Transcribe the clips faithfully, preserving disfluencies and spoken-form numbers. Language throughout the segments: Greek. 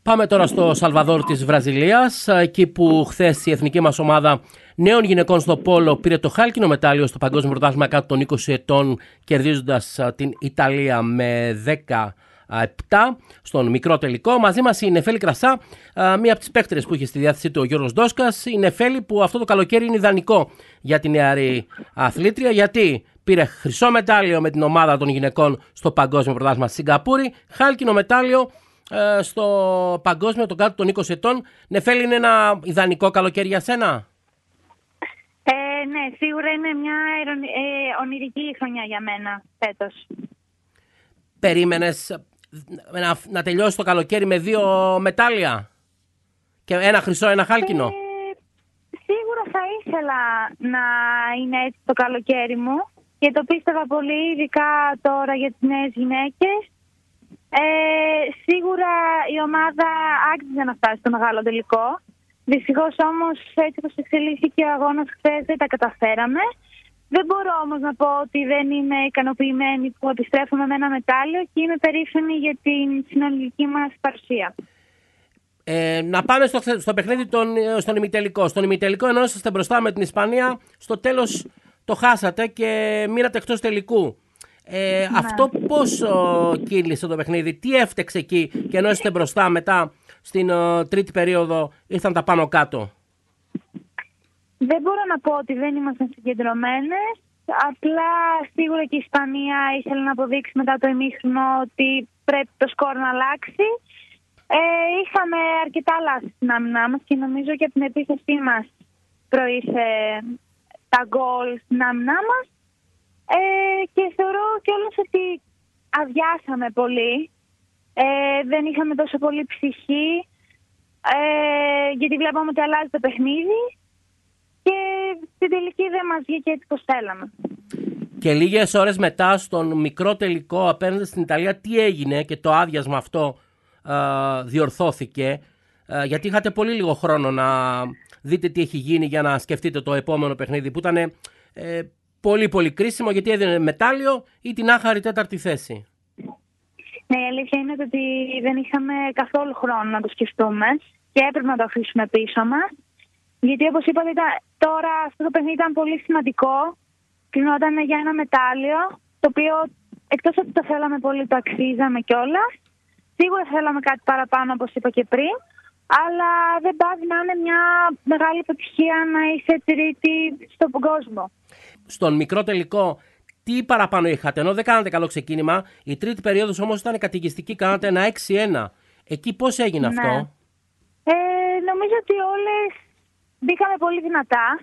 Πάμε τώρα στο Σαλβαδόρ της Βραζιλίας, εκεί που χθες η εθνική μας ομάδα νέων γυναικών στο πόλο πήρε το χάλκινο μετάλλιο στο Παγκόσμιο Πρωτάθλημα κάτω των είκοσι ετών, κερδίζοντας την Ιταλία με δέκα επτά στον μικρό τελικό. Μαζί μας η Νεφέλη Κρασά, μία από τις παίκτρες που είχε στη διάθεσή του ο Γιώργος Ντόσκας. Η Νεφέλη που αυτό το καλοκαίρι είναι ιδανικό για την νεαρή αθλήτρια, γιατί πήρε χρυσό μετάλλιο με την ομάδα των γυναικών στο Παγκόσμιο Πρωτάθλημα στη Σιγκαπούρη, χάλκινο μετάλλιο στο Παγκόσμιο των κάτω των είκοσι ετών. Νεφέλη, είναι ένα ιδανικό καλοκαίρι για σένα? Ε, ναι, σίγουρα είναι μια ε, ονειρική χρονιά για μένα φέτος. Περίμενες να, να τελειώσει το καλοκαίρι με δύο μετάλλια? Και ένα χρυσό, ένα χάλκινο? Ε, σίγουρα θα ήθελα να είναι έτσι το καλοκαίρι μου και το πίστευα πολύ, ειδικά τώρα για τις νέες γυναίκες. Ε, σίγουρα η ομάδα άξιζε να φτάσει στο μεγάλο τελικό. Δυστυχώς όμως, έτσι όπως εξελίχθηκε ο αγώνας χθες, δεν τα καταφέραμε. Δεν μπορώ όμως να πω ότι δεν είμαι ικανοποιημένη που επιστρέφουμε με ένα μετάλλιο και είμαι περήφανη για την συνολική μας παρουσία. Ε, να πάμε στο, στο παιχνίδι τον, στον ημιτελικό. Στον ημιτελικό, ενώ είσαστε μπροστά με την Ισπανία, στο τέλος το χάσατε και μείνατε εκτός τελικού. Ε, ναι. Αυτό πώς ο, κύλησε το παιχνίδι, τι έφτεξε εκεί, και ενώ είστε μπροστά, μετά στην ο, τρίτη περίοδο ήρθαν τα πάνω κάτω? Δεν μπορώ να πω ότι δεν ήμασταν συγκεντρωμένες. Απλά σίγουρα και η Ισπανία ήθελε να αποδείξει μετά το ημίχρονο ότι πρέπει το σκορ να αλλάξει. Ε, είχαμε αρκετά λάθη στην άμυνά μας και νομίζω και από την επίθεσή μας προήσε τα γκολ στην άμυνά μας. Ε, και θεωρώ κιόλας ότι αδειάσαμε πολύ. Ε, δεν είχαμε τόσο πολύ ψυχή, ε, γιατί βλέπαμε ότι αλλάζει το παιχνίδι και στην τελική δεν μας βγήκε έτσι πως θέλαμε. Και λίγες ώρες μετά, στον μικρό τελικό απέναντι στην Ιταλία, τι έγινε και το άδειασμα αυτό ε, διορθώθηκε? Ε, γιατί είχατε πολύ λίγο χρόνο να δείτε τι έχει γίνει για να σκεφτείτε το επόμενο παιχνίδι, που ήταν ε, πολύ πολύ κρίσιμο, γιατί έδινε μετάλλιο ή την άχαρη τέταρτη θέση. Ναι, η αλήθεια είναι ότι δεν είχαμε καθόλου χρόνο να το σκεφτούμε και έπρεπε να το αφήσουμε πίσω μας. Γιατί όπως είπατε, τώρα αυτό το παιχνίδι ήταν πολύ σημαντικό. Κρινόταν για ένα μετάλλιο, το οποίο εκτός ότι το θέλαμε πολύ, το αξίζαμε κιόλας. Σίγουρα θέλαμε κάτι παραπάνω, όπως είπα και πριν, αλλά δεν πάβει να είναι μια μεγάλη επιτυχία να είσαι τρίτη στον κόσμο. Στον μικρό τελικό, τι παραπάνω είχατε? Ενώ δεν κάνατε καλό ξεκίνημα, η τρίτη περίοδος όμως ήταν κατοικιστική, κάνατε ένα έξι ένα. Εκεί πώς έγινε ναι. αυτό? Ε, νομίζω ότι όλες μπήκαμε πολύ δυνατά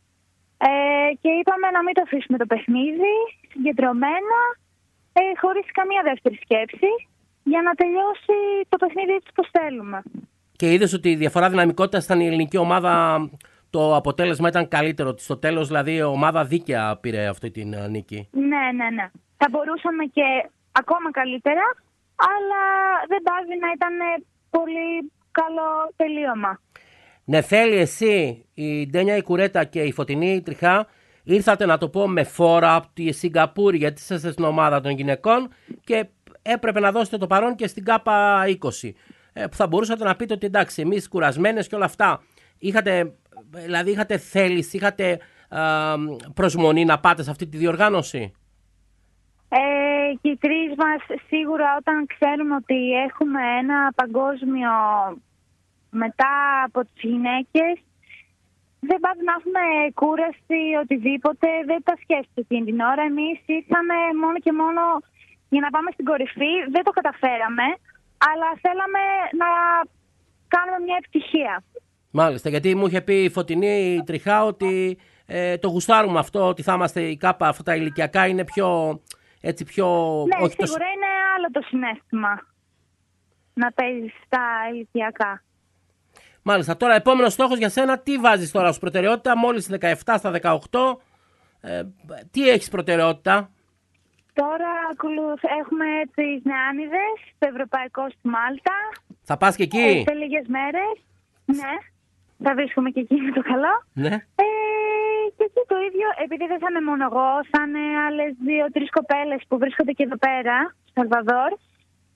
ε, και είπαμε να μην το αφήσουμε το παιχνίδι, συγκεντρωμένα, ε, χωρίς καμία δεύτερη σκέψη, για να τελειώσει το παιχνίδι έτσι πως θέλουμε. Και είδες ότι η διαφορά δυναμικότητας ήταν η ελληνική ομάδα, το αποτέλεσμα ήταν καλύτερο? Στο τέλος δηλαδή η ομάδα δίκαια πήρε αυτή την νίκη. Ναι, ναι, ναι. Θα μπορούσαμε και ακόμα καλύτερα, αλλά δεν πάβει να ήταν πολύ καλό τελείωμα. Νεφέλη, εσύ, η Ντένια η Κουρέτα και η Φωτεινή Τριχά ήρθατε, να το πω, με φόρα από τη Σιγκαπούρη, γιατί είσαστε στην ομάδα των γυναικών και έπρεπε να δώσετε το παρόν και στην ΚΑΠΑ είκοσι. Ε, που θα μπορούσατε να πείτε ότι εντάξει, εμείς κουρασμένες και όλα αυτά. Είχατε, δηλαδή είχατε θέληση, είχατε α, προσμονή να πάτε σε αυτή τη διοργάνωση? Ε, και οι τρεις μας σίγουρα, όταν ξέρουμε ότι έχουμε ένα παγκόσμιο μετά από τις γυναίκες, δεν πάμε να έχουμε κούραση, οτιδήποτε, δεν τα σκέφτεται εκείνη την ώρα. Εμείς ήρθαμε μόνο και μόνο για να πάμε στην κορυφή, δεν το καταφέραμε, αλλά θέλαμε να κάνουμε μια επιτυχία. Μάλιστα, γιατί μου είχε πει η Φωτεινή Τριχά ότι ε, το γουστάρουμε αυτό, ότι θα είμαστε η ΚΑΠΑ, αυτά τα ηλικιακά είναι πιο... Έτσι πιο... Ναι, όχι σίγουρα το... είναι άλλο το συναίσθημα να παίζεις στα ηλικιακά. Μάλιστα. Τώρα, επόμενος στόχος για σένα, τι βάζεις τώρα ως προτεραιότητα? Μόλις δεκαεπτά στα δεκαοκτώ, ε, τι έχεις προτεραιότητα? Τώρα έχουμε τις νεάνιδες, το ευρωπαϊκό στη Μάλτα. Θα πας και εκεί? Σε λίγες μέρες, ναι. Θα βρίσκομαι και εκεί με το καλό. Ναι. Ε, και εκεί το ίδιο, επειδή δεν θα είμαι μόνο εγώ, θα είναι άλλες δύο-τρεις κοπέλες που βρίσκονται και εδώ πέρα, στο Σαλβαδόρ.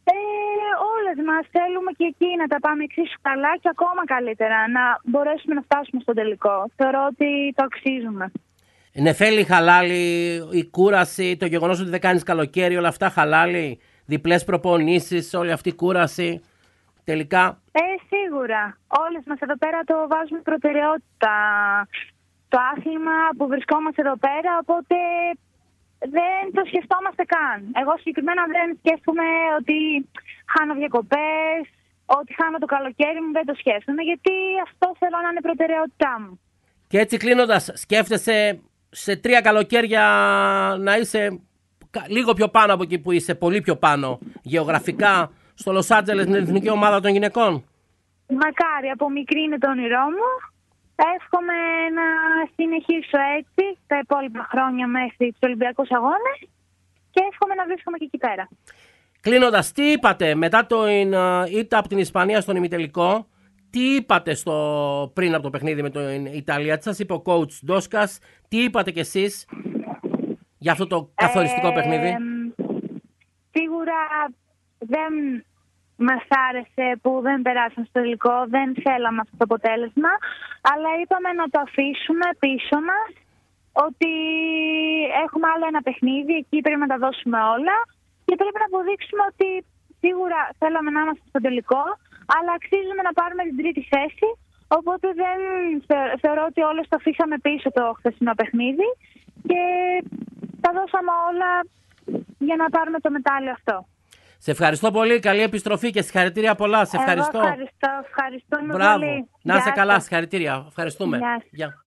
Ε, όλες μας θέλουμε και εκεί να τα πάμε εξίσου καλά και ακόμα καλύτερα, να μπορέσουμε να φτάσουμε στο τελικό. Θεωρώ ότι το αξίζουμε. Νεφέλη, χαλάλη, η κούραση, το γεγονός ότι δεν κάνεις καλοκαίρι, όλα αυτά χαλάλη, διπλές προπονήσεις, όλη αυτή η κούραση, τελικά. Ε, σίγουρα. Όλες μας εδώ πέρα το βάζουμε προτεραιότητα. Το άθλημα που βρισκόμαστε εδώ πέρα, οπότε δεν το σκεφτόμαστε καν. Εγώ συγκεκριμένα δεν σκέφτομαι ότι χάνω διακοπές, ότι χάνω το καλοκαίρι μου, δεν το σκέφτομαι, γιατί αυτό θέλω να είναι προτεραιότητά μου. Και έτσι κλείνοντας, σκέφτεσαι σε τρία καλοκαίρια να είσαι λίγο πιο πάνω από εκεί που είσαι, πολύ πιο πάνω γεωγραφικά, στο Λος Άντζελες, την εθνική ομάδα των γυναικών? Μακάρι, από μικρή είναι το όνειρό μου. Εύχομαι να συνεχίσω έτσι τα υπόλοιπα χρόνια μέχρι τους Ολυμπιακούς Αγώνες και εύχομαι να βρίσκομαι και εκεί πέρα. Κλείνοντας, τι είπατε μετά το ήττα από την Ισπανία στον ημιτελικό, τι είπατε στο, πριν από το παιχνίδι με την Ιταλία, τι σας είπε ο coach Ντόσκας, τι είπατε κι εσείς για αυτό το καθοριστικό ε, παιχνίδι? Σίγουρα δεν μας άρεσε που δεν περάσαμε στο τελικό, δεν θέλαμε αυτό το αποτέλεσμα, αλλά είπαμε να το αφήσουμε πίσω μας, ότι έχουμε άλλο ένα παιχνίδι, εκεί πρέπει να τα δώσουμε όλα και πρέπει να αποδείξουμε ότι σίγουρα θέλαμε να είμαστε στο τελικό, αλλά αξίζουμε να πάρουμε την τρίτη θέση, οπότε δεν θεωρώ ότι όλες το αφήσαμε πίσω το χθεσινό παιχνίδι και τα δώσαμε όλα για να πάρουμε το μετάλλιο αυτό. Σε ευχαριστώ πολύ. Καλή επιστροφή και συγχαρητήρια πολλά. Σε ευχαριστώ. Εγώ ευχαριστώ. Ευχαριστούμε Μπράβο. πολύ. Να είσαι καλά. Συγχαρητήρια. Ευχαριστούμε. Γεια. Γεια.